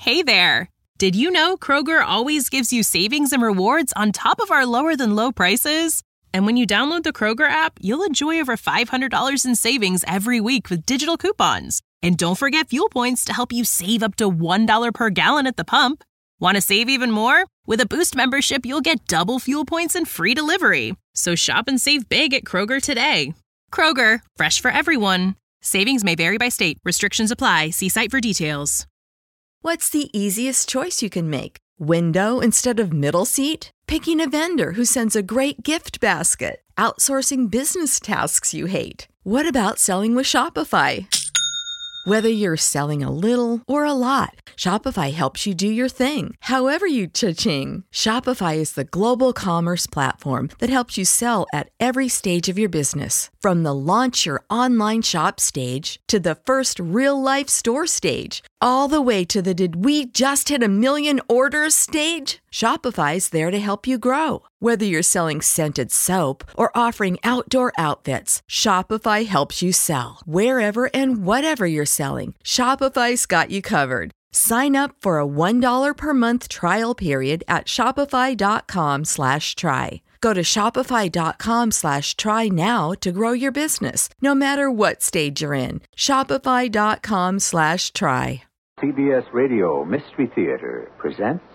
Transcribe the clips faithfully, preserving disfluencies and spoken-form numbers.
Hey there! Did you know Kroger always gives you savings and rewards on top of our lower-than-low prices? And when you download the Kroger app, you'll enjoy over five hundred dollars in savings every week with digital coupons. And don't forget fuel points to help you save up to one dollar per gallon at the pump. Want to save even more? With a Boost membership, you'll get double fuel points and free delivery. So shop and save big at Kroger today. Kroger, fresh for everyone. Savings may vary by state. Restrictions apply. See site for details. What's the easiest choice you can make? Window instead of middle seat? Picking a vendor who sends a great gift basket? Outsourcing business tasks you hate? What about selling with Shopify? Whether you're selling a little or a lot, Shopify helps you do your thing, however you cha-ching. Shopify is the global commerce platform that helps you sell at every stage of your business. From the launch your online shop stage to the first real-life store stage, all the way to the did we just hit a million orders stage. Shopify's there to help you grow. Whether you're selling scented soap or offering outdoor outfits, Shopify helps you sell. Wherever and whatever you're selling, Shopify's got you covered. Sign up for a one dollar per month trial period at shopify.com slash try. Go to shopify.com slash try now to grow your business, no matter what stage you're in. Shopify.com slash try. C B S Radio Mystery Theater presents...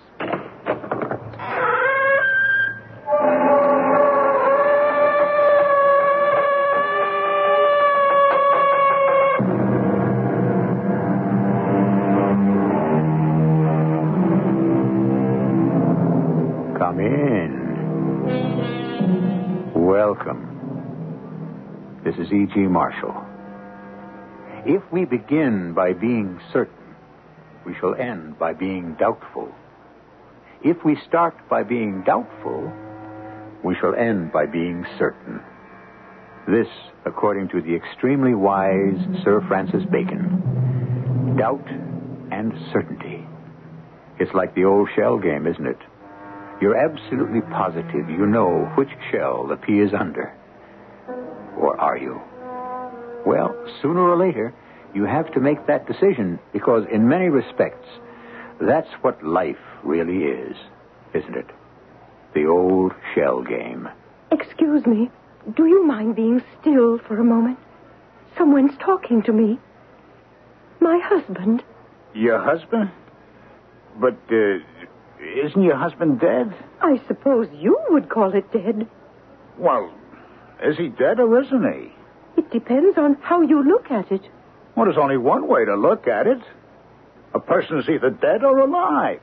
Come in. Welcome. This is E G. Marshall. If we begin by being certain, we shall end by being doubtful. If we start by being doubtful, we shall end by being certain. This, according to the extremely wise Sir Francis Bacon. Doubt and certainty. It's like the old shell game, isn't it? You're absolutely positive you know which shell the pea is under. Or are you? Well, sooner or later, you have to make that decision because in many respects, that's what life really is, isn't it? The old shell game. Excuse me. Do you mind being still for a moment? Someone's talking to me. My husband. Your husband? But, uh... isn't your husband dead? I suppose you would call it dead. Well, is he dead or isn't he? It depends on how you look at it. Well, there's only one way to look at it. A person is either dead or alive.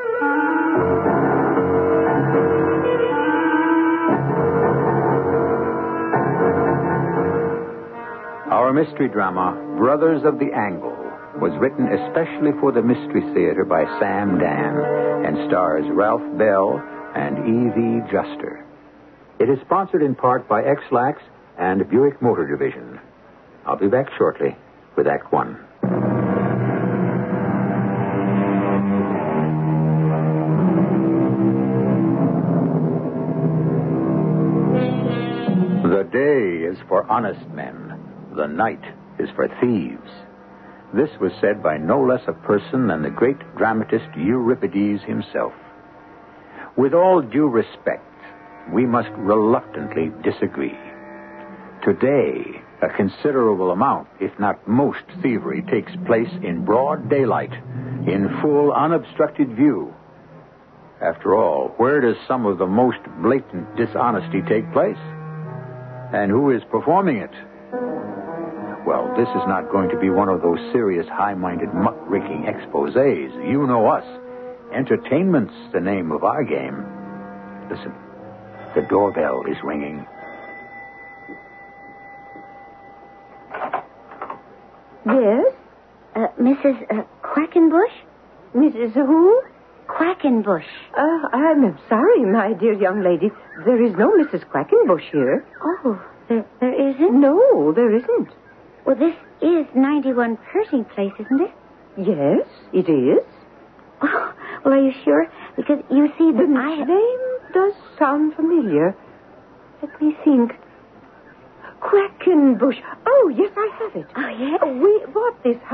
Our mystery drama, Brothers of the Angle, was written especially for the Mystery Theater by Sam Dan and stars Ralph Bell and Evie Juster. It is sponsored in part by X-Lax and Buick Motor Division. I'll be back shortly with Act One. The day is for honest men. The night is for thieves. This was said by no less a person than the great dramatist Euripides himself. With all due respect, we must reluctantly disagree. Today, a considerable amount, if not most, thievery takes place in broad daylight, in full, unobstructed view. After all, where does some of the most blatant dishonesty take place? And who is performing it? Well, this is not going to be one of those serious, high-minded, muck-raking exposés. You know us. Entertainment's the name of our game. Listen, the doorbell is ringing. Yes? Uh, Missus Uh, Quackenbush? Missus Who? Quackenbush. Uh, I'm sorry, my dear young lady. There is no Missus Quackenbush here. Oh, there, there isn't? No, there isn't. Well, this is ninety-one Pershing Place, isn't it? Yes, it is. Oh, well, are you sure? Because you see, The I... name does sound familiar. Let me think. Quackenbush. Oh, yes, I have it. Oh, yes? We bought this house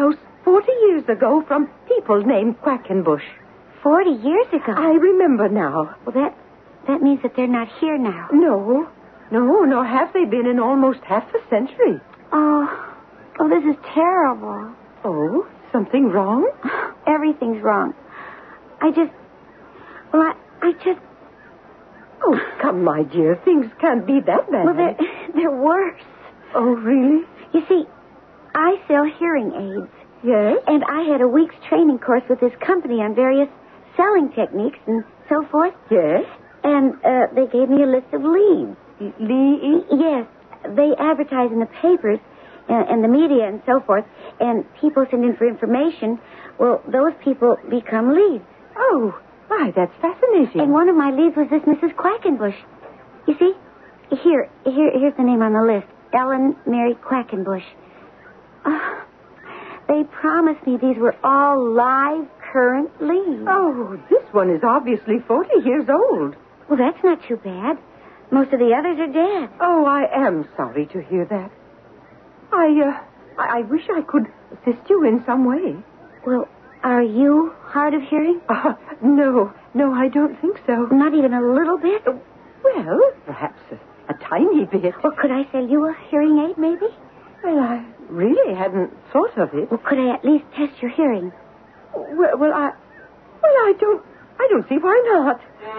Forty years ago from people named Quackenbush. Forty years ago? I remember now. Well, that that means that they're not here now. No. No, nor have they been in almost half a century. Oh, oh, this is terrible. Oh, something wrong? Everything's wrong. I just... Well, I, I just... Oh, come, my dear. Things can't be that bad. Well, they're, they're worse. Oh, really? You see, I sell hearing aids. Yes? And I had a week's training course with this company on various selling techniques and so forth. Yes? And uh, they gave me a list of leads. Leads? Yes. They advertise in the papers and, and the media and so forth, and people send in for information. Well, those people become leads. Oh, why, that's fascinating. And one of my leads was this Missus Quackenbush. You see? Here, here, here's the name on the list. Ellen Mary Quackenbush. Uh, they promised me these were all live, current leads. Oh, this one is obviously forty years old. Well, that's not too bad. Most of the others are dead. Oh, I am sorry to hear that. I, uh, I, I wish I could assist you in some way. Well, are you hard of hearing? Uh, no, no, I don't think so. Not even a little bit? Uh, well, perhaps a, a tiny bit. Well, could I sell you a hearing aid, maybe? Well, I really hadn't thought of it. Well, could I at least test your hearing? Well, well, I, well, I don't, I don't see why not.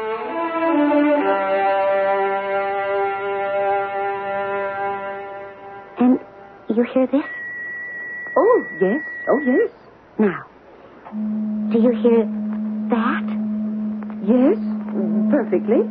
And you hear this? Oh, yes. Oh, yes. Now, do you hear that? Yes, perfectly.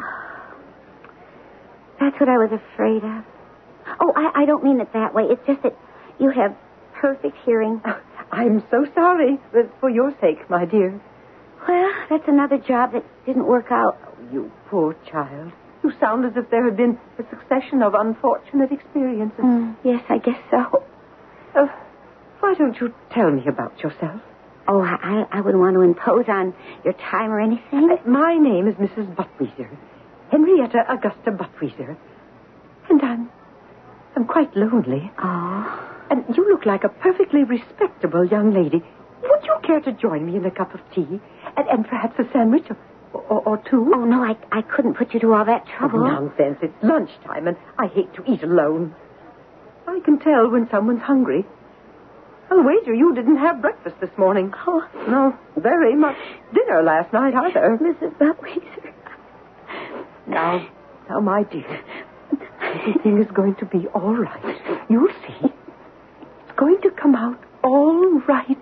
That's what I was afraid of. Oh, I, I don't mean it that way. It's just that you have perfect hearing. Oh, I'm so sorry, but for your sake, my dear. Well, that's another job that didn't work out. Oh, you poor child. You sound as if there had been a succession of unfortunate experiences. Mm, yes, I guess so. Uh, why don't you tell me about yourself? Oh, I, I wouldn't want to impose on your time or anything. Uh, my name is Missus Buttweezer. Henrietta Augusta Buttweezer. And I'm... I'm quite lonely. Oh. And you look like a perfectly respectable young lady. Would you care to join me in a cup of tea? And, and perhaps a sandwich or, or, or two? Oh, no, I, I couldn't put you to all that trouble. Oh, nonsense. It's lunchtime, and I hate to eat alone. I can tell when someone's hungry. I'll wager you didn't have breakfast this morning. Oh. No, very much dinner last night either. Missus Buttweezer. Now, now, my dear, everything is going to be all right. You'll see. It's going to come out all right.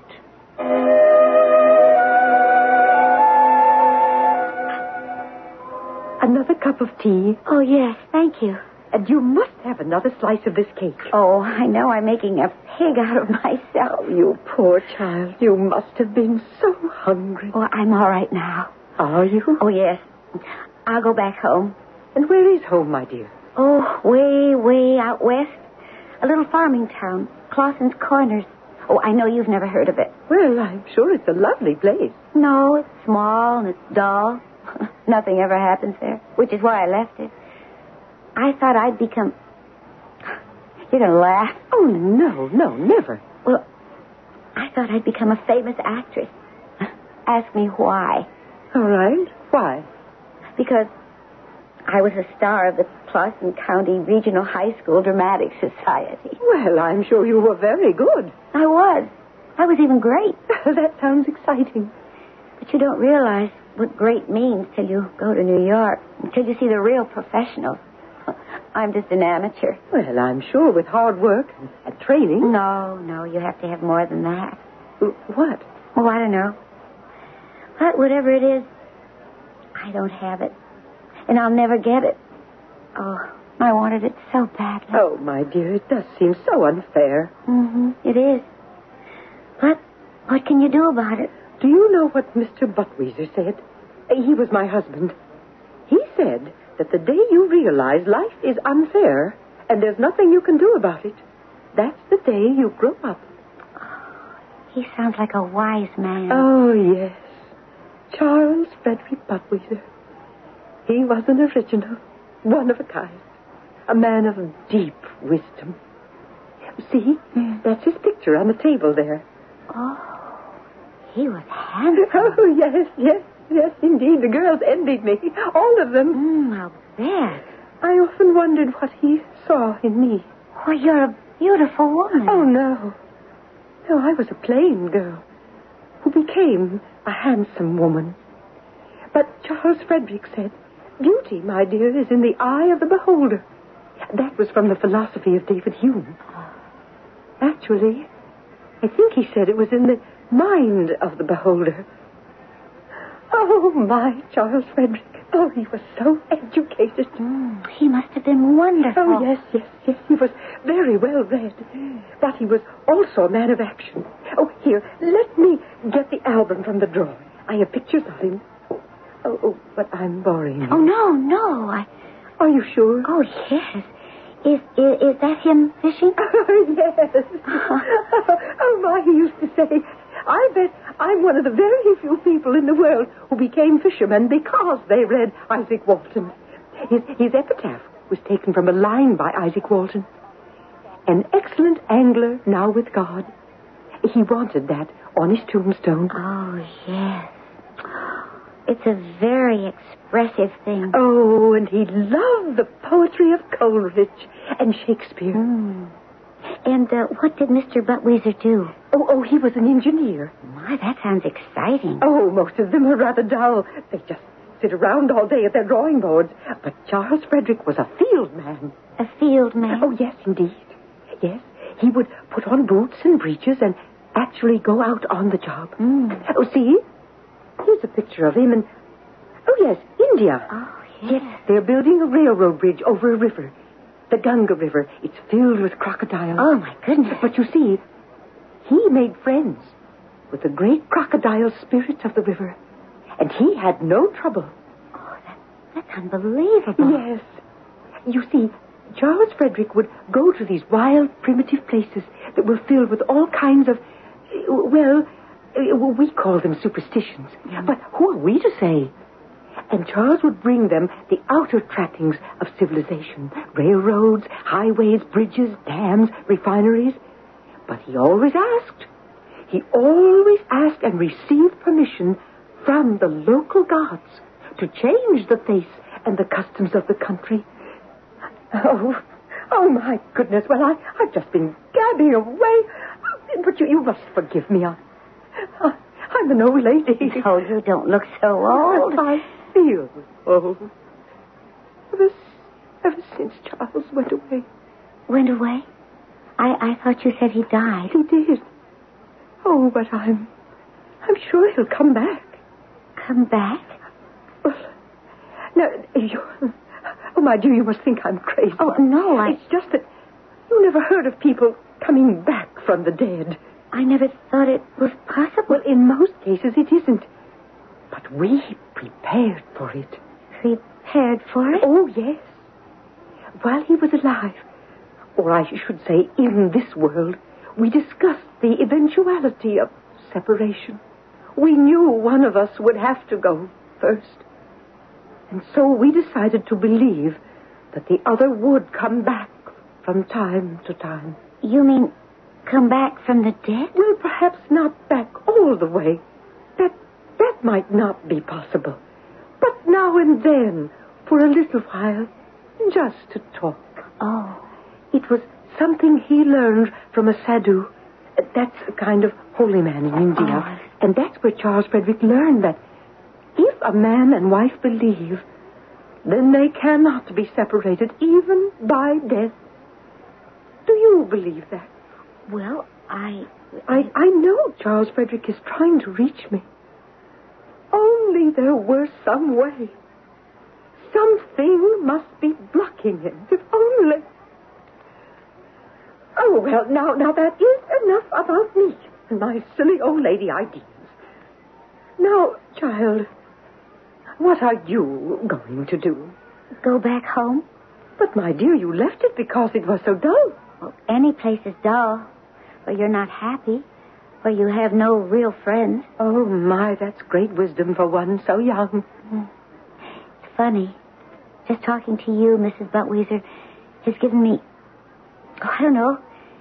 Another cup of tea? Oh, yes, thank you. And you must have another slice of this cake. Oh, I know I'm making a pig out of myself. Oh, you poor child. You must have been so hungry. Oh, I'm all right now. Are you? Oh, yes. I'll go back home. And where is home, my dear? Oh, way, way out west. A little farming town, Clausen's Corners. Oh, I know you've never heard of it. Well, I'm sure it's a lovely place. No, it's small and it's dull. Nothing ever happens there, which is why I left it. I thought I'd become... You're going to laugh. Oh, no, no, never. Well, I thought I'd become a famous actress. Ask me why. All right. Why? Because I was a star of the Clausen County Regional High School Dramatic Society. Well, I'm sure you were very good. I was. I was even great. That sounds exciting. But you don't realize what great means till you go to New York, until you see the real professionals. I'm just an amateur. Well, I'm sure with hard work and training. No, no, you have to have more than that. What? Oh, I don't know. But whatever it is, I don't have it. And I'll never get it. Oh, I wanted it so badly. Oh, my dear, it does seem so unfair. Mm-hmm, it is. But what can you do about it? Do you know what Mister Buttweezer said? He was my husband. He said that the day you realize life is unfair and there's nothing you can do about it, that's the day you grow up. Oh, he sounds like a wise man. Oh, yes. Charles Frederick Buttweezer. He was an original, one of a kind, a man of deep wisdom. See, Mm. that's his picture on the table there. Oh, he was handsome. Oh, yes, yes, yes, indeed. The girls envied me. All of them. Mm, I'll bet. I often wondered what he saw in me. Oh, you're a beautiful woman. Oh, no. No, I was a plain girl who became a handsome woman. But Charles Frederick said, beauty, my dear, is in the eye of the beholder. That was from the philosophy of David Hume. Actually, I think he said it was in the mind of the beholder. Oh, my Charles Frederick. Oh, he was so educated. Mm, he must have been wonderful. Oh, yes, yes, yes. He was very well read. But he was also a man of action. Oh, here, let me get the album from the drawer. I have pictures of him. Oh, oh but I'm boring you. Oh, no, no. I... Are you sure? Oh, yes. Is, is, is that him fishing? Oh, yes. Oh, my, he used to say, I bet I'm one of the very few people in the world who became fishermen because they read Isaac Walton. His, his epitaph was taken from a line by Isaac Walton. An excellent angler now with God. He wanted that on his tombstone. Oh, yes. It's a very expressive thing. Oh, and he loved the poetry of Coleridge and Shakespeare. Mm. And uh, what did Mister Buttweezer do? Oh, oh, he was an engineer. My, that sounds exciting. Oh, most of them are rather dull. They just sit around all day at their drawing boards. But Charles Frederick was a field man. A field man? Oh, yes, indeed. Yes, he would put on boots and breeches and actually go out on the job. Mm. Oh, see? Here's a picture of him in... Oh, yes, India. Oh, yes. Yes, they're building a railroad bridge over a river. The Ganga River. It's filled with crocodiles. Oh, my goodness. But you see, he made friends with the great crocodile spirits of the river. And he had no trouble. Oh, that, that's unbelievable. Yes. You see, Charles Frederick would go to these wild, primitive places that were filled with all kinds of, well, we call them superstitions. Mm. But who are we to say? And Charles would bring them the outer trappings of civilization. Railroads, highways, bridges, dams, refineries. But he always asked. He always asked and received permission from the local gods to change the face and the customs of the country. Oh, oh my goodness. Well, I, I've just been gabbing away. But you, you must forgive me. I, I, I'm an old lady. Oh, you don't look so old. I feel old. Ever, ever since Charles went away. Went away? I, I thought you said he died. He did. Oh, but I'm... I'm sure he'll come back. Come back? Well, now, you... Oh, my dear, you must think I'm crazy. Oh, no, I... It's just that you never heard of people coming back from the dead. I never thought it was possible. Well, in most cases it isn't. But we prepared for it. Prepared for it? Oh, yes. While he was alive, or I should say in this world, we discussed the eventuality of separation. We knew one of us would have to go first. And so we decided to believe that the other would come back from time to time. You mean come back from the dead? Well, perhaps not back all the way. That that might not be possible. But now and then, for a little while, just to talk. Oh. It was something he learned from a sadhu. That's a kind of holy man in India. Oh. And that's where Charles Frederick learned that if a man and wife believe, then they cannot be separated, even by death. Do you believe that? Well, I... I, I know Charles Frederick is trying to reach me. Only there were some way. Something must be blocking him. If only... Oh, well, now, now that is enough about me and my silly old lady ideas. Now, child, what are you going to do? Go back home? But, my dear, you left it because it was so dull. Well, any place is dull, where you're not happy, where you have no real friends. Oh, my, that's great wisdom for one so young. It's funny. Just talking to you, Missus Buttweezer, has given me, oh, I don't know,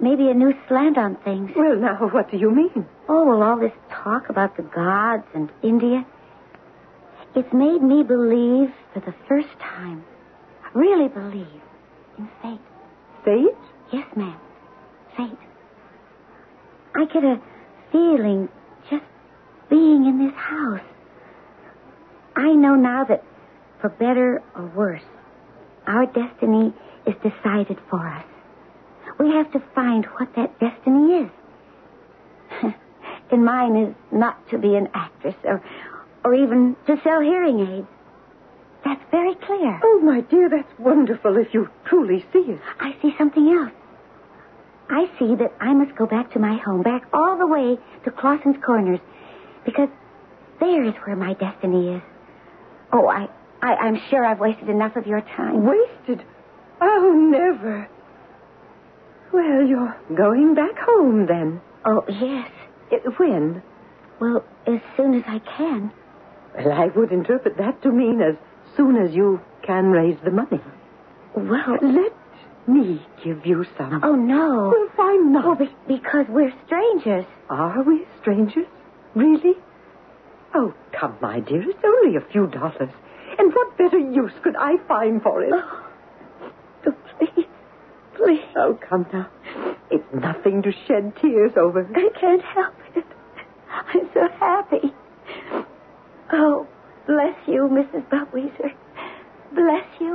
maybe a new slant on things. Well, now, what do you mean? Oh, well, all this talk about the gods and India, it's made me believe for the first time, really believe, in fate. Fate? Yes, ma'am. Fate. I get a feeling just being in this house. I know now that, for better or worse, our destiny is decided for us. We have to find what that destiny is. And mine is not to be an actress or, or even to sell hearing aids. That's very clear. Oh, my dear, that's wonderful if you truly see it. I see something else. I see that I must go back to my home, back all the way to Clausen's Corners, because there is where my destiny is. Oh, I, I, I'm sure I've wasted enough of your time. Wasted? Oh, never. Well, you're going back home, then. Oh, yes. Uh, when? Well, as soon as I can. Well, I would interpret that to mean as soon as you can raise the money. Well, let me give you some. Oh, no. Well, why not? Oh, be- because we're strangers. Are we strangers? Really? Oh, come, my dear, it's only a few dollars. And what better use could I find for it? Oh, oh please, please. Oh, come now. It's nothing to shed tears over. I can't help it. I'm so happy. Oh, bless you, Missus Buttweezer. Bless you.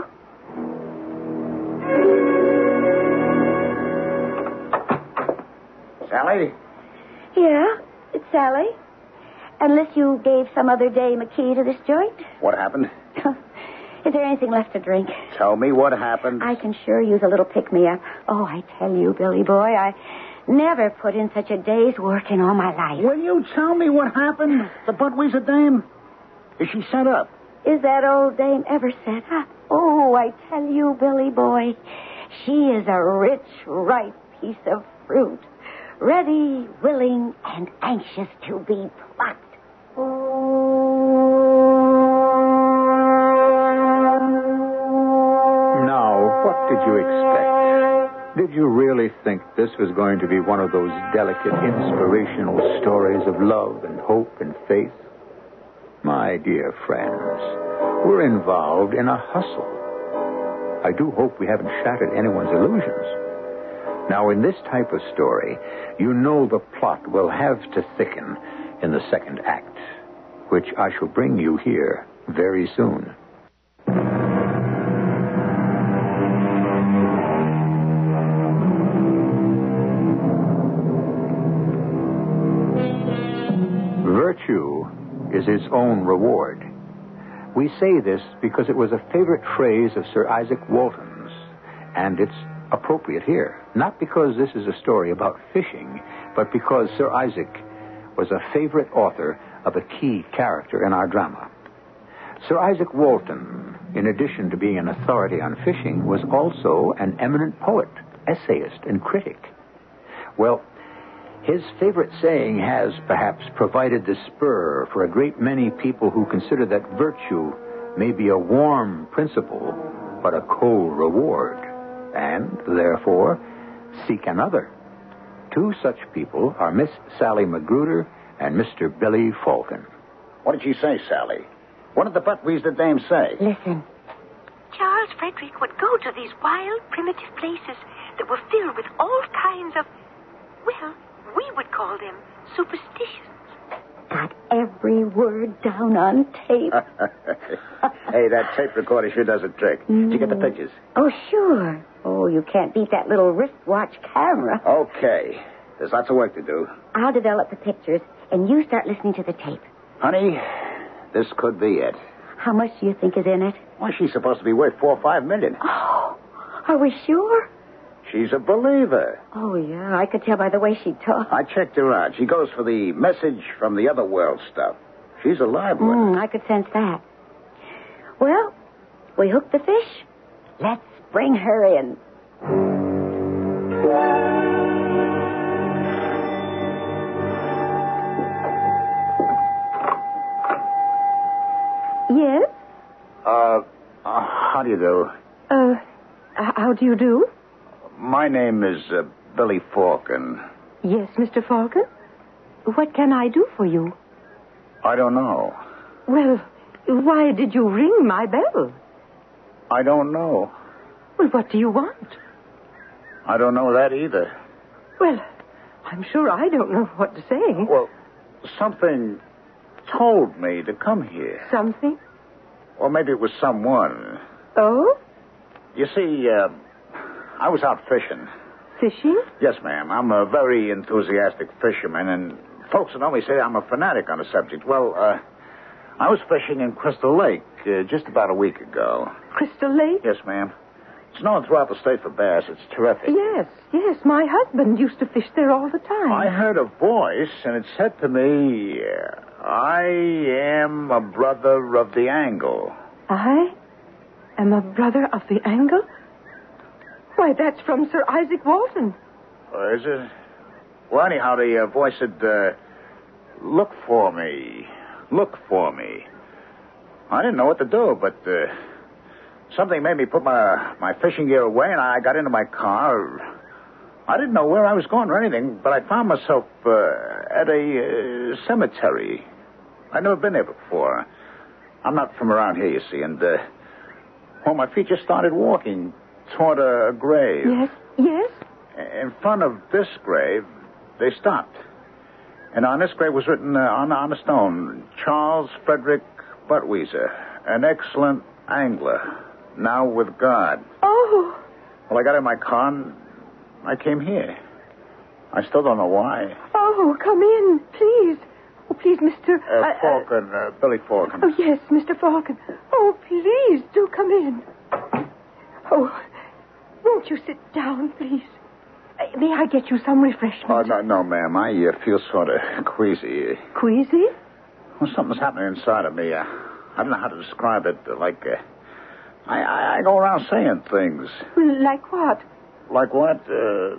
Sally? Yeah, it's Sally. Unless you gave some other dame a key to this joint. What happened? Is there anything left to drink? Tell me what happened. I can sure use a little pick-me-up. Oh, I tell you, Billy boy, I never put in such a day's work in all my life. Will you tell me what happened? The Buttweezer dame? Is she set up? Is that old dame ever set up? Oh, I tell you, Billy boy, she is a rich, ripe piece of fruit. Ready, willing, and anxious to be plucked. Now, what did you expect? Did you really think this was going to be one of those delicate, inspirational stories of love and hope and faith? My dear friends, we're involved in a hustle. I do hope we haven't shattered anyone's illusions. Now, in this type of story, you know the plot will have to thicken in the second act, which I shall bring you here very soon. Virtue is its own reward. We say this because it was a favorite phrase of Sir Isaac Walton's, and it's appropriate here. Not because this is a story about fishing, but because Sir Isaac was a favorite author of a key character in our drama. Sir Isaac Walton, in addition to being an authority on fishing, was also an eminent poet, essayist, and critic. Well, his favorite saying has perhaps provided the spur for a great many people who consider that virtue may be a warm principle, but a cold reward, and, therefore, seek another. Two such people are Miss Sally Magruder and Mister Billy Falcon. What did she say, Sally? What did the Buttweezer dame say? Listen. Charles Frederick would go to these wild, primitive places that were filled with all kinds of, well, we would call them superstitions. Got every word down on tape. Hey, that tape recorder sure does a trick. Did you get the pictures? Oh, sure. Oh, you can't beat that little wristwatch camera. Okay. There's lots of work to do. I'll develop the pictures, and you start listening to the tape. Honey, this could be it. How much do you think is in it? Why, she's supposed to be worth four or five million. Oh, are we sure? She's a believer. Oh, yeah, I could tell by the way she talked. I checked her out. She goes for the message from the other world stuff. She's a live one. Mm, I could sense that. Well, we hooked the fish. Let's bring her in. Yes? Uh, uh, how do you do? Uh, h- how do you do? My name is uh, Billy Falcon. Yes, Mister Falcon? What can I do for you? I don't know. Well, why did you ring my bell? I don't know. Well, what do you want? I don't know that either. Well, I'm sure I don't know what to say. Well, something told me to come here. Something? Or maybe it was someone. Oh? You see, uh, I was out fishing. Fishing? Yes, ma'am. I'm a very enthusiastic fisherman, and folks that know me say I'm a fanatic on the subject. Well, uh, I was fishing in Crystal Lake uh, just about a week ago. Crystal Lake? Yes, ma'am. It's known throughout the state for bass. It's terrific. Yes, yes. My husband used to fish there all the time. I heard a voice, and it said to me, uh, I am a brother of the angle. I am a brother of the angle? Why, that's from Sir Isaac Walton. Oh, is it? Well, anyhow, the uh, voice said, uh, look for me. Look for me. I didn't know what to do, but uh, something made me put my, my fishing gear away, and I got into my car. I didn't know where I was going or anything, but I found myself uh, at a uh, cemetery. I'd never been there before. I'm not from around here, you see, and, uh, well, my feet just started walking toward a grave. Yes, yes? In front of this grave, they stopped. And on this grave was written uh, on, on a stone, Charles Frederick Buttweezer, an excellent angler, now with God. Oh. Well, I got in my car and I came here. I still don't know why. Oh, come in, please. Oh, please, Mister Uh, uh, Falcon, uh, Billy Falcon. Oh, yes, Mister Falcon. Oh, please, do come in. Oh, won't you sit down, please? Uh, may I get you some refreshment? Oh, no, no, ma'am. I uh, feel sort of queasy. Queasy? Well, something's happening inside of me. Uh, I don't know how to describe it. Uh, like, uh, I, I, I go around saying things. Like what? Like what? Uh,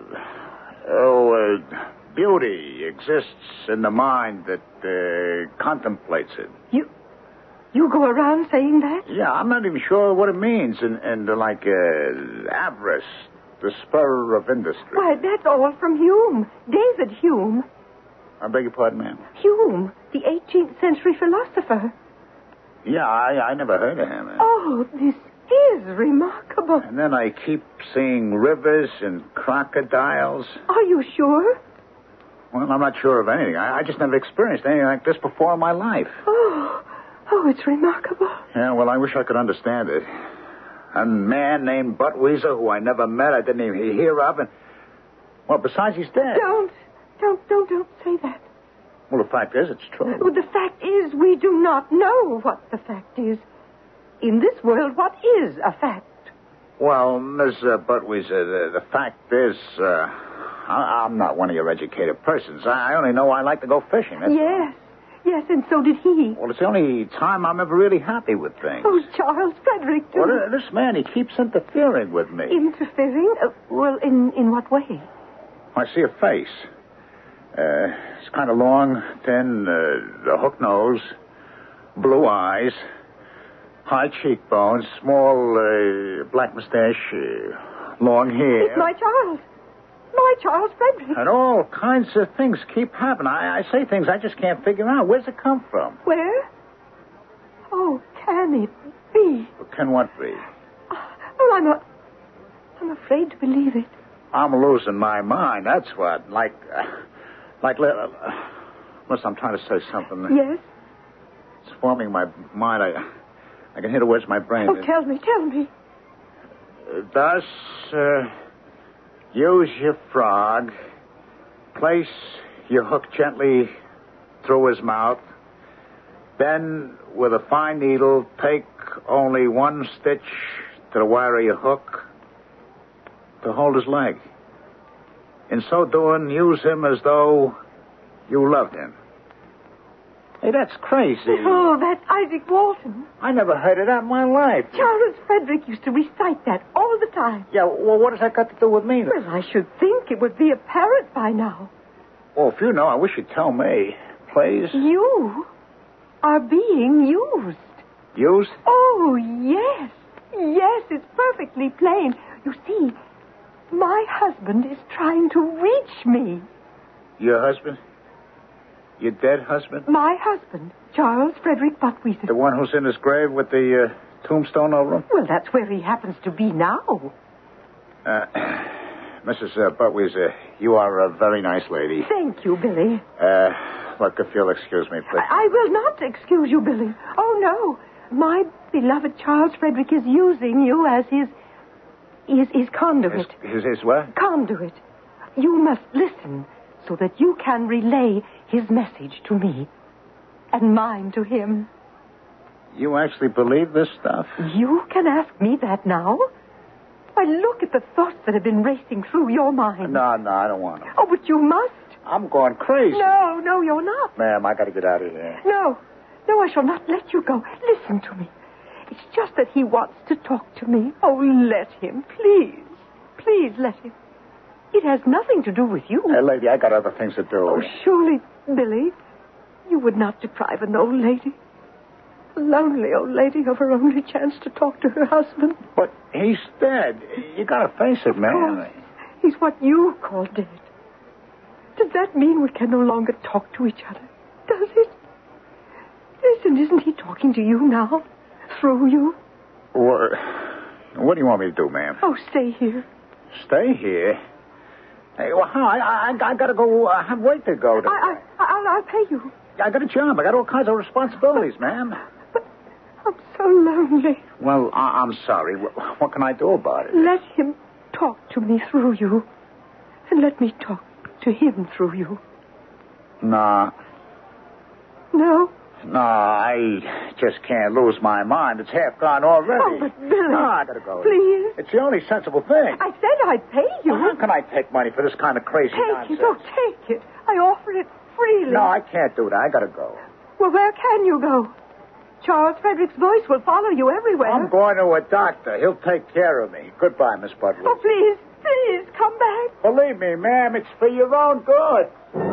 oh, uh, beauty exists in the mind that uh, contemplates it. You you go around saying that? Yeah, I'm not even sure what it means. And, and uh, like uh, avarice, the spur of industry. Why, that's all from Hume. David Hume. I beg your pardon, ma'am? Hume, the eighteenth century philosopher. Yeah, I, I never heard of him. Oh, this is remarkable. And then I keep seeing rivers and crocodiles. Are you sure? Well, I'm not sure of anything. I, I just never experienced anything like this before in my life. Oh, oh, it's remarkable. Yeah, well, I wish I could understand it. A man named Buttweezer, who I never met, I didn't even hear of, and, well, besides, he's dead. Don't, don't, don't, don't say that. Well, the fact is, it's true. Well, the fact is, we do not know what the fact is. In this world, what is a fact? Well, Miss uh, Buttweezer, the, the fact is, uh, I, I'm not one of your educated persons. I, I only know I like to go fishing. That's Yes, yes, and so did he. Well, it's the only time I'm ever really happy with things. Oh, Charles Frederick, too. Well, uh, this man, he keeps interfering with me. Interfering? Uh, well, in, in what way? I see a face. Uh, it's kind of long, thin, uh, a hook nose, blue eyes, high cheekbones, small uh, black mustache, uh, long hair. It's my Charles. My Charles Frederick. And all kinds of things keep happening. I, I say things I just can't figure out. Where's it come from? Where? Oh, can it be? Can what be? Oh, I'm a, I'm afraid to believe it. I'm losing my mind, that's what. Like, uh, like, uh, unless I'm trying to say something. Yes? It's forming my mind. I, I can hear the words in my brain. Oh, tell me, tell me. Thus, uh, use your frog, place your hook gently through his mouth, then, with a fine needle, take only one stitch to the wire of your hook to hold his leg. In so doing, use him as though you loved him. Hey, that's crazy. Oh, that's Isaac Walton. I never heard of that in my life. Charles Frederick used to recite that all the time. Yeah, well, what does that got to do with me? Then? Well, I should think it would be apparent by now. Well, if you know, I wish you'd tell me, please. You are being used. Used? Oh, yes. Yes, it's perfectly plain. You see, My husband is trying to reach me. Your husband? Your dead husband? My husband, Charles Frederick Buttweezer. The one who's in his grave with the uh, tombstone over him? Well, that's where he happens to be now. Uh, Missus Uh, Buttweezer, you are a very nice lady. Thank you, Billy. Uh, look, if you'll excuse me, please. I, I will not excuse you, Billy. Oh, no. My beloved Charles Frederick is using you as his... his, his conduit. His, his, his what? Conduit. You must listen so that you can relay his message to me and mine to him. You actually believe this stuff? You can ask me that now? Why, look at the thoughts that have been racing through your mind. No, no, I don't want to. Oh, but you must. I'm going crazy. No, no, you're not. Ma'am, I got to get out of here. No, no, I shall not let you go. Listen to me. It's just that he wants to talk to me. Oh, let him, please. Please let him. It has nothing to do with you. Hey, lady, I got other things to do. Oh, surely, Billy, you would not deprive an old lady, a lonely old lady, of her only chance to talk to her husband. But he's dead. You got to face it, man. Of course. He's what you call dead. Does that mean we can no longer talk to each other? Does it? Listen, isn't he talking to you now? Through you? What, what do you want me to do, ma'am? Oh, stay here. Stay here? Hey, well, how? I, I, I got to go. I have work to go to. I, I, I'll, I'll pay you. I got a job. I got all kinds of responsibilities, ma'am. But I'm so lonely. Well, I, I'm sorry. What, what can I do about it? Let him talk to me through you. And let me talk to him through you. Nah. No? No, I just can't lose my mind. It's half gone already. Oh, but Billy. No, I gotta go. Please. It's the only sensible thing. I said I'd pay you. Well, how can I take money for this kind of crazy Take nonsense? it. Oh, take it. I offer it freely. No, I can't do that. I gotta go. Well, where can you go? Charles Frederick's voice will follow you everywhere. I'm going to a doctor. He'll take care of me. Goodbye, Miss Butler. Oh, please, please, come back. Believe me, ma'am, it's for your own good.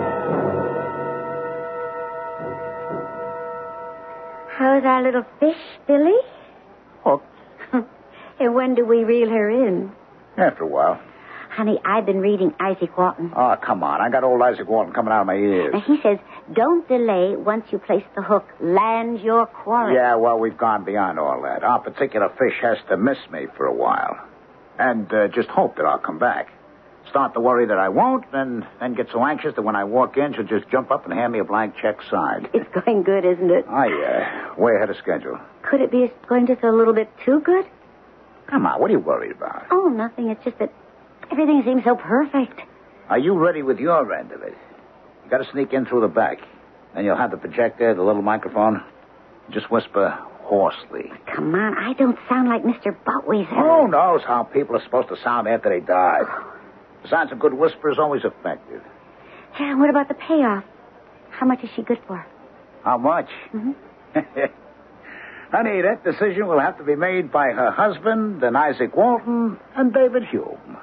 How's our little fish, Billy? Oh, And when do we reel her in? after a while. Honey, I've been reading Isaac Walton. Oh, come on. I got old Isaac Walton coming out of my ears. Now, he says, don't delay. Once you place the hook, land your quarry. Yeah, well, we've gone beyond all that. Our particular fish has to miss me for a while. And uh, just hope that I'll come back. Start to worry that I won't, and then get so anxious that when I walk in, she'll just jump up and hand me a blank check signed. It's going good, isn't it? I, uh, way ahead of schedule. Could it be going just a little bit too good? Come on, what are you worried about? Oh, nothing. It's just that everything seems so perfect. Are you ready with your end of it? You got to sneak in through the back. Then you'll have the projector, the little microphone. Just whisper hoarsely. Come on, I don't sound like Mister Buttweezer. Who knows how people are supposed to sound after they die? Besides, a good whisper is always effective. Yeah, what about the payoff? How much is she good for? How much? Mm-hmm. Honey, that decision will have to be made by her husband and Isaac Walton and David Hume.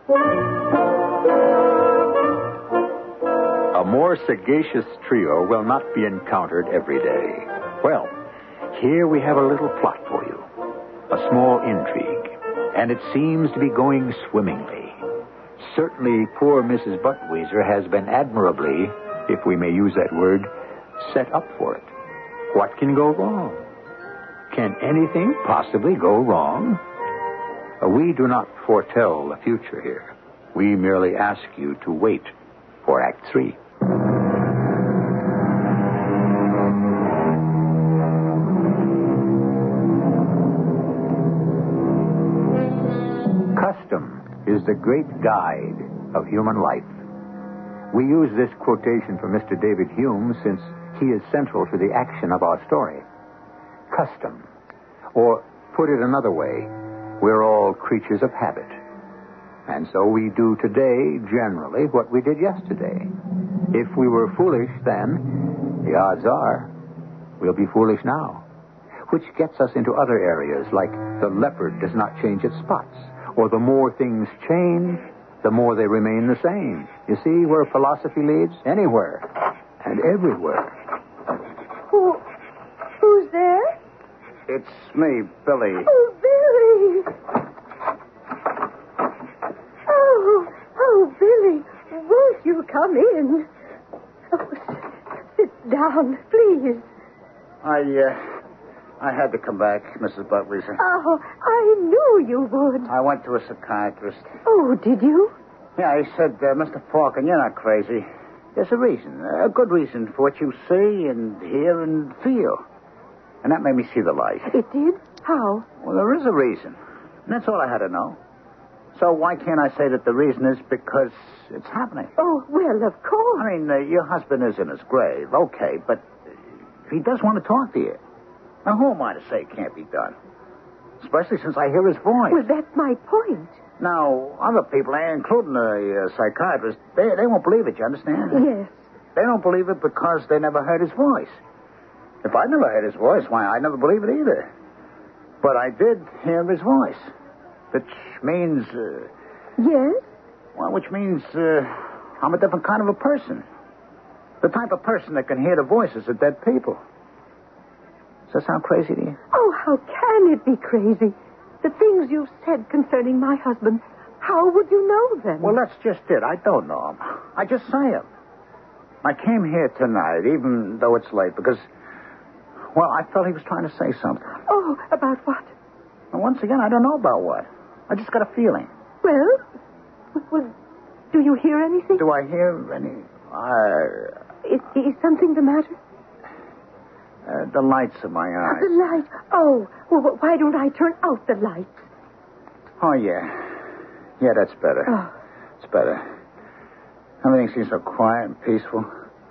A more sagacious trio will not be encountered every day. Well, here we have a little plot for you. A small intrigue. And it seems to be going swimmingly. Certainly, poor Missus Buttweezer has been admirably, if we may use that word, set up for it. What can go wrong? Can anything possibly go wrong? Uh, we do not foretell the future here. We merely ask you to wait for Act Three. Custom is the great guide of human life. We use this quotation from Mister David Hume since he is central to the action of our story. Custom. Or, put it another way, we're all creatures of habit. And so we do today, generally, what we did yesterday. If we were foolish then, the odds are we'll be foolish now. Which gets us into other areas, like the leopard does not change its spots, or the more things change, the more they remain the same. You see where philosophy leads? Anywhere and everywhere. Who, who's there? It's me, Billy. Oh, Billy. Oh, come in. Oh, s- sit down, please. I, uh, I had to come back, Missus Buckleyser. Oh, I knew you would. I went to a psychiatrist. Oh, did you? Yeah, he said, uh, Mister Falcon, you're not crazy. There's a reason, a good reason for what you see and hear and feel. And that made me see the light. It did? How? Well, there is a reason. And that's all I had to know. So why can't I say that the reason is because it's happening? Oh, well, of course. I mean, uh, your husband is in his grave, okay, but he does want to talk to you. Now, who am I to say it can't be done? Especially since I hear his voice. Well, that's my point. Now, other people, including a uh, psychiatrist, they, they won't believe it, you understand? Yes. They don't believe it because they never heard his voice. If I never heard his voice, why, I'd never believe it either. But I did hear his voice, which means... Uh, yes? Well, which means uh, I'm a different kind of a person. The type of person that can hear the voices of dead people. Does that sound crazy to you? Oh, how can it be crazy? The things you've said concerning my husband, how would you know them? Well, that's just it. I don't know him. I just say him. I came here tonight, even though it's late, because, well, I felt he was trying to say something. Oh, about what? And once again, I don't know about what. I just got a feeling. Well, well, do you hear anything? Do I hear any... Uh, is, is something the matter? Uh, the lights in my eyes. The light. Oh, well, why don't I turn out the lights? Oh, yeah. Yeah, that's better. Oh. It's better. Everything seems so quiet and peaceful.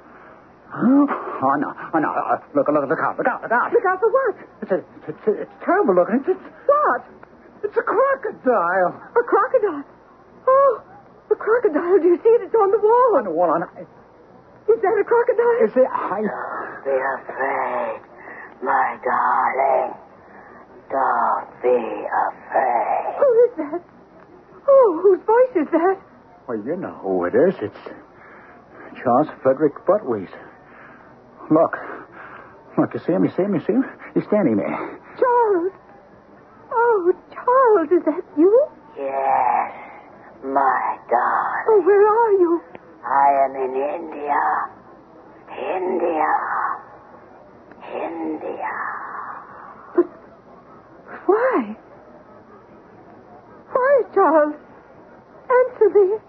Oh, oh no. Oh, no. Uh, look, look, look out. Look out. Look out. Look out for what? It's, a, it's, a, it's terrible looking. It's, it's, What? It's a crocodile. A crocodile. Oh, a crocodile. Do you see it? It's on the wall. On the wall. On the... Is that a crocodile? Is it? I... Don't be afraid, my darling. Don't be afraid. Who is that? Oh, whose voice is that? Well, you know who it is. It's Charles Frederick Buttwees. Look. Look, you see him? You see him? You see him? He's standing there. Charles. Oh, Charles, is that you? Yes, my darling. Oh, where are you? I am in India. India. India. But why? Why, Charles? Answer me.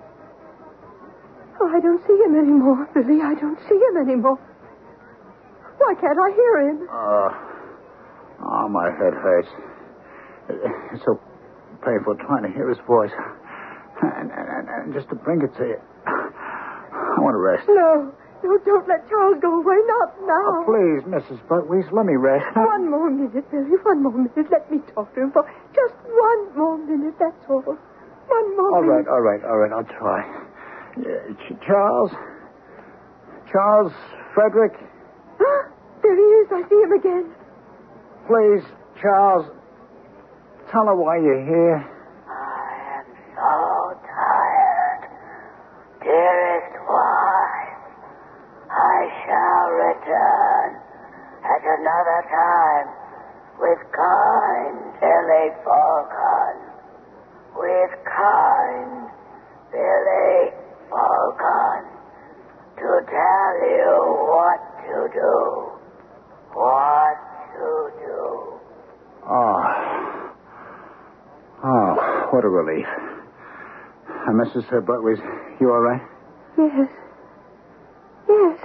Oh, I don't see him anymore, Billy. I don't see him anymore. Why can't I hear him? Uh, oh, my head hurts. It's so painful trying to hear his voice. And, and, and just to bring it to you. I want to rest. No. No, don't let Charles go away. Not now. Oh, please, Missus Buttwees, let me rest. One more minute, Billy. One more minute. Let me talk to him for just one more minute. That's all. One more all minute. right, all right, all right. I'll try. Uh, Ch- Charles? Charles Frederick? There he is. I see him again. Please, Charles, tell her why you're here. I am so tired. Dearest wife, I shall return at another time with kind Billy Falcon. With kind Billy Falcon to tell you what to do. What to do. Oh. Oh, what a relief. Uh, Missus Buttwees, you all right? Yes. Yes.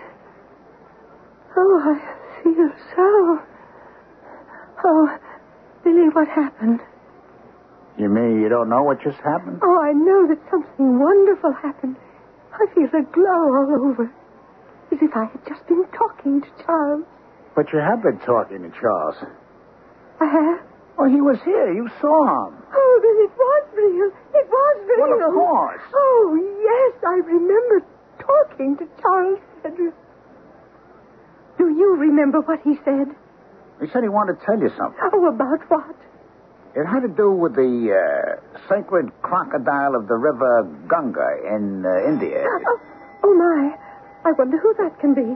Oh, I feel so. Oh, Billy, what happened? You mean you don't know what just happened? Oh, I know that something wonderful happened. I feel a glow all over. As if I had just been talking to Charles. But you have been talking to Charles. I have? Oh, he was here. You saw him. Oh, then it was real. It was real. Well, of course. Oh, yes, I remember talking to Charles Frederick. Do you remember what he said? He said he wanted to tell you something. Oh, about what? It had to do with the uh, sacred crocodile of the river Ganga in uh, India. Oh, oh, my. I wonder who that can be.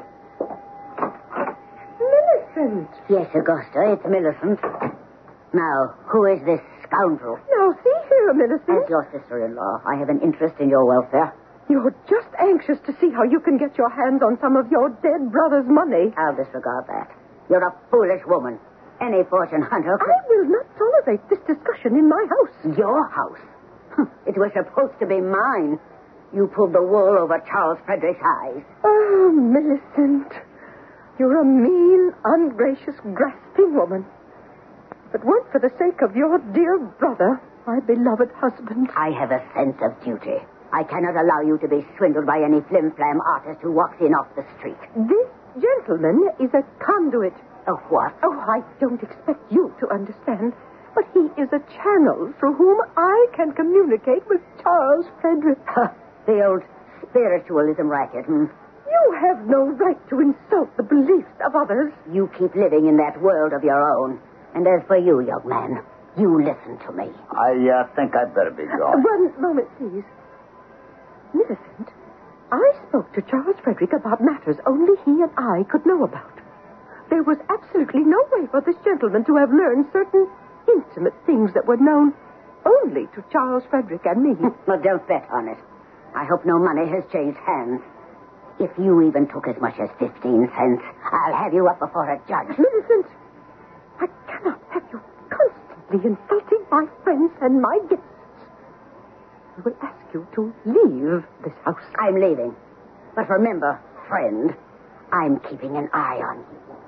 Millicent. Yes, Augusta, it's Millicent. Now, who is this scoundrel? Now, see here, Millicent. As your sister-in-law, I have an interest in your welfare. You're just anxious to see how you can get your hands on some of your dead brother's money. I'll disregard that. You're a foolish woman. Any fortune hunter could... I will not tolerate this discussion in my house. Your house? It was supposed to be mine. You pulled the wool over Charles Frederick's eyes. Oh, Millicent. You're a mean, ungracious, grasping woman. If it weren't for the sake of your dear brother, my beloved husband... I have a sense of duty. I cannot allow you to be swindled by any flim-flam artist who walks in off the street. This gentleman is a conduit. Of what? Oh, I don't expect you to understand, but he is a channel through whom I can communicate with Charles Frederick. The old spiritualism racket, hmm? You have no right to insult the beliefs of others. You keep living in that world of your own. And as for you, young man, you listen to me. I uh, think I'd better be going. One moment, please. Millicent, I spoke to Charles Frederick about matters only he and I could know about. There was absolutely no way for this gentleman to have learned certain intimate things that were known only to Charles Frederick and me. Well, don't bet on it. I hope no money has changed hands. If you even took as much as fifteen cents, I'll have you up before a judge. Millicent, I cannot have you constantly insulting my friends and my guests. I will ask you to leave this house. I'm leaving. But remember, friend, I'm keeping an eye on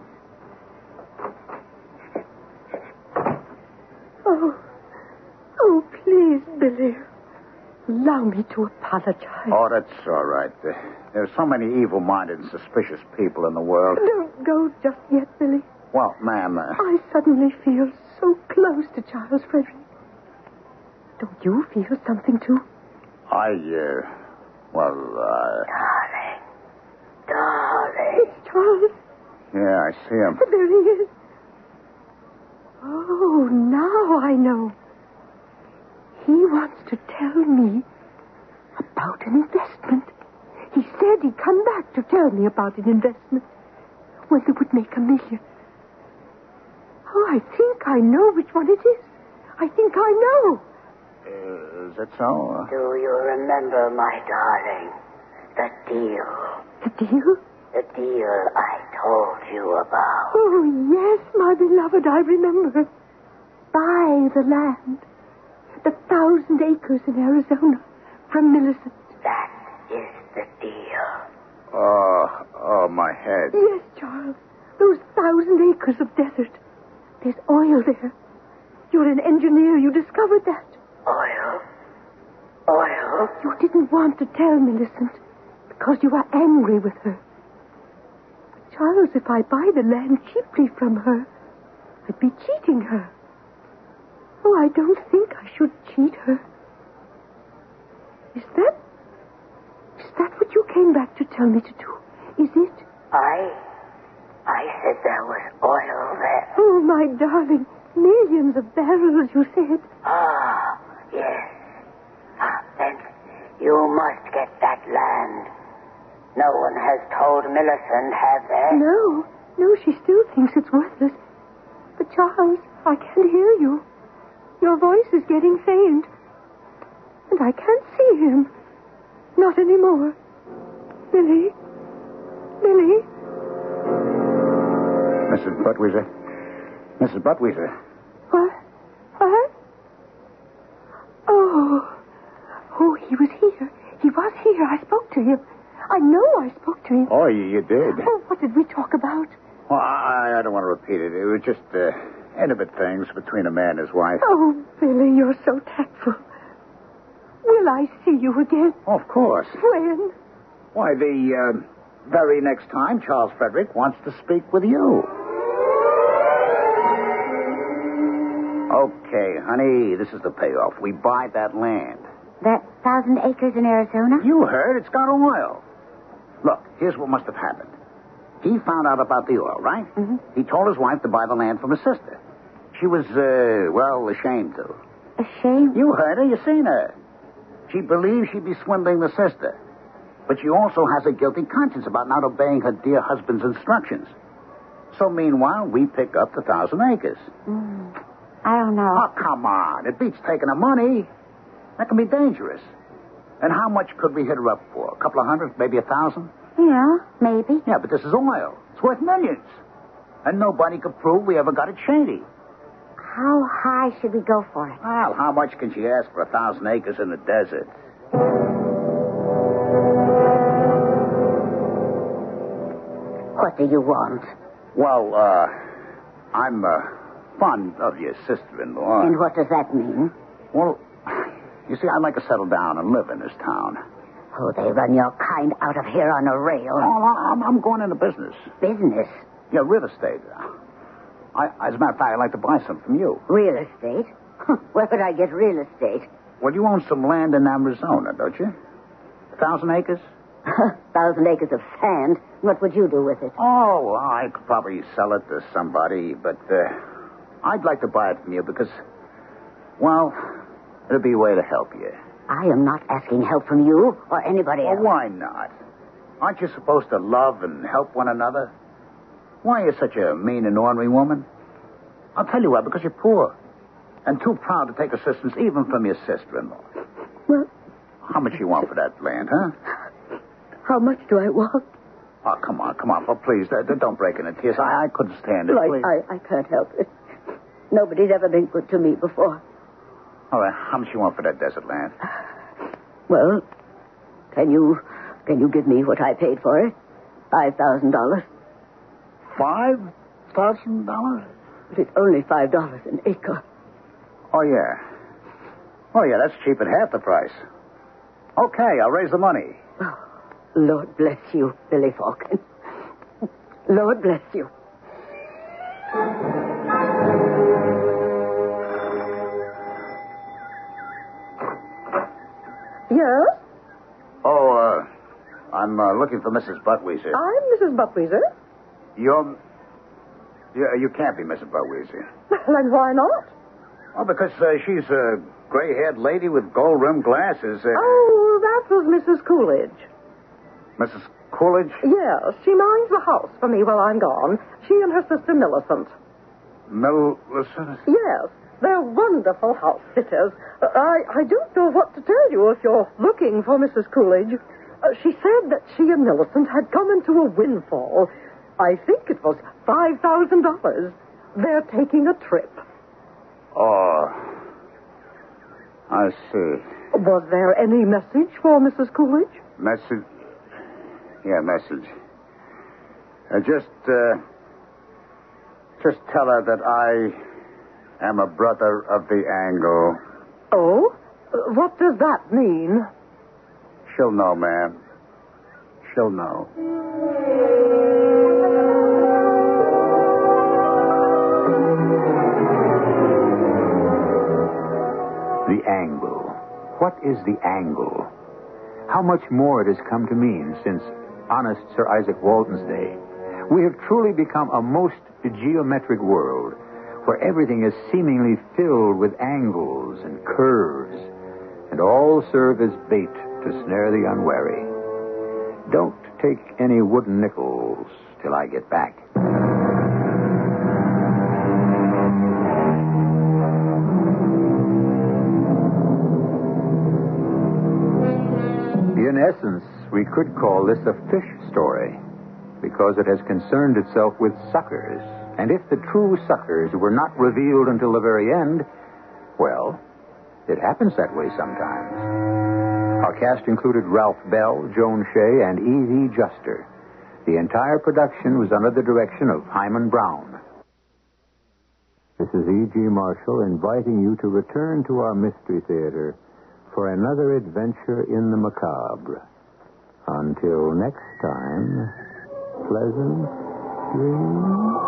you. Oh, oh, please, Billy. Allow me to apologize. Oh, that's all right. Uh, there's so many evil-minded and suspicious people in the world. Don't go just yet, Billy. Well, ma'am... Uh... I suddenly feel so close to Charles Frederick. Don't you feel something, too? I, uh... Well, uh... Darling. Darling. It's Charles. Yeah, I see him. There he is. Oh, now I know. He wants to tell me about an investment. He said he'd come back to tell me about an investment. One that would make a million. Oh, I think I know which one it is. I think I know. Uh, is that so? Do you remember, my darling, the deal? The deal? The deal I told you about. Oh, yes, my beloved, I remember. Buy the land. The thousand acres in Arizona from Millicent. That is the deal. Oh, oh, my head. Yes, Charles. Those thousand acres of desert. There's oil there. You're an engineer. You discovered that. Oil? Oil? You didn't want to tell Millicent because you were angry with her. But, Charles, if I buy the land cheaply from her, I'd be cheating her. Oh, I don't think I should cheat her. Is that... Is that what you came back to tell me to do? Is it? I... I said there was oil there. Oh, my darling. Millions of barrels, you said. Ah, yes. Ah, then you must get that land. No one has told Millicent, have they? No. No, she still thinks it's worthless. But, Charles, I can't hear you. Your voice is getting faint. And I can't see him. Not anymore. Billy? Billy? Missus Buttweezer? Missus Buttweezer? What? What? Oh. Oh, he was here. He was here. I spoke to him. I know I spoke to him. Oh, you, you did? Oh, what did we talk about? Well, I, I don't want to repeat it. It was just uh, intimate things between a man and his wife. Oh, Billy, you're so tactful. Will I see you again? Oh, of course. When? Why, the uh, very next time Charles Frederick wants to speak with you. Okay, honey, this is the payoff. We buy that land. That thousand acres in Arizona? You heard. It's got oil. Look, here's what must have happened. He found out about the oil, right? Mm-hmm. He told his wife to buy the land from his sister. She was, uh, well, ashamed to. Ashamed? You heard her. You seen her. She believes she'd be swindling the sister. But she also has a guilty conscience about not obeying her dear husband's instructions. So meanwhile, we pick up the thousand acres. Mm, I don't know. Oh, come on. It beats taking the money. That can be dangerous. And how much could we hit her up for? A couple of hundred, maybe a thousand? Yeah, maybe. Yeah, but this is oil. It's worth millions. And nobody could prove we ever got it shady. How high should we go for it? Well, how much can she ask for a thousand acres in the desert? What do you want? Well, uh, I'm, uh, fond of your sister-in-law. And what does that mean? Well, you see, I'd like to settle down and live in this town. Oh, they run your kind out of here on a rail. Oh, I'm, I'm going into business. Business? Yeah, real estate. I, as a matter of fact, I'd like to buy some from you. Real estate? Where could I get real estate? Well, you own some land in Arizona, don't you? A thousand acres? Thousand acres of sand. What would you do with it? Oh, well, I could probably sell it to somebody, but uh, I'd like to buy it from you because, well, it'll be a way to help you. I am not asking help from you or anybody else. Well, why not? Aren't you supposed to love and help one another? Why are you such a mean and ornery woman? I'll tell you why, because you're poor and too proud to take assistance even from your sister-in-law. Well, how much you want for that land, huh? How much do I want? Oh, come on, come on. Well, please, uh, don't break into tears. I, I couldn't stand it. Well, please. I, I, I can't help it. Nobody's ever been good to me before. All right, how much you want for that desert land? Well, can you can you give me what I paid for it? Five thousand dollars. Five thousand dollars? But it's only five dollars an acre. Oh, yeah. Oh, yeah, that's cheap at half the price. Okay, I'll raise the money. Oh, Lord bless you, Billy Falcon. Lord bless you. Yes? Oh, uh, I'm uh, looking for Missus Buttweezer. I'm Missus Buttweezer. You're... You, you can't be Missus Buttweezer. Well, and why not? Oh, because uh, she's a gray-haired lady with gold-rimmed glasses. Uh... Oh, that was Missus Coolidge. Missus Coolidge? Yes, she minds the house for me while I'm gone. She and her sister Millicent. Millicent? Yes, they're wonderful house sitters. Uh, I, I don't know what to tell you if you're looking for Missus Coolidge. Uh, she said that she and Millicent had come into a windfall. I think it was five thousand dollars. They're taking a trip. Oh, I see. Was there any message for Missus Coolidge? Message? Yeah, message. Uh, just, uh, just tell her that I am a brother of the Angle. Oh? Uh, what does that mean? She'll know, ma'am. She'll know. The Angle. What is the Angle? How much more it has come to mean since honest Sir Isaac Walton's day. We have truly become a most geometric world, where everything is seemingly filled with angles and curves, and all serve as bait to snare the unwary. Don't take any wooden nickels till I get back. In essence, we could call this a fish story, because it has concerned itself with suckers. And if the true suckers were not revealed until the very end, well, it happens that way sometimes. Our cast included Ralph Bell, Joan Shea, and E V. Juster. The entire production was under the direction of Hyman Brown. This is E G. Marshall inviting you to return to our Mystery Theater for another adventure in the macabre. Until next time, pleasant dreams.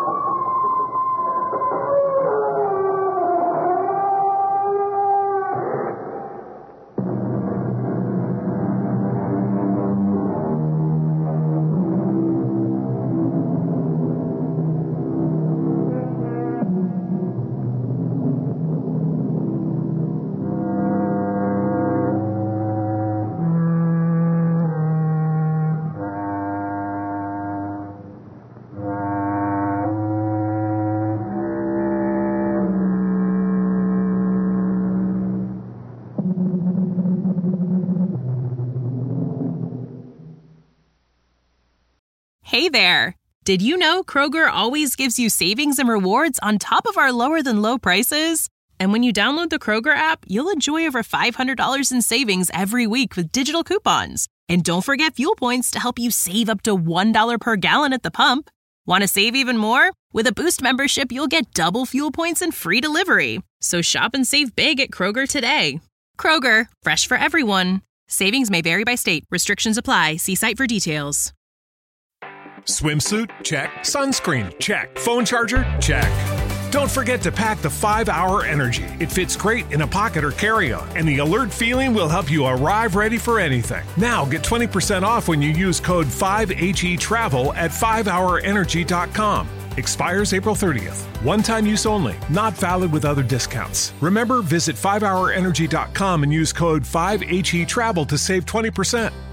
Hey there! Did you know Kroger always gives you savings and rewards on top of our lower-than-low prices? And when you download the Kroger app, you'll enjoy over five hundred dollars in savings every week with digital coupons. And don't forget fuel points to help you save up to one dollar per gallon at the pump. Want to save even more? With a Boost membership, you'll get double fuel points and free delivery. So shop and save big at Kroger today. Kroger, fresh for everyone. Savings may vary by state. Restrictions apply. See site for details. Swimsuit? Check. Sunscreen? Check. Phone charger? Check. Don't forget to pack the five hour Energy. It fits great in a pocket or carry-on, and the alert feeling will help you arrive ready for anything. Now get twenty percent off when you use code five H E Travel at five hour energy dot com. Expires April thirtieth. One-time use only. Not valid with other discounts. Remember, visit five hour energy dot com and use code five H E Travel to save twenty percent.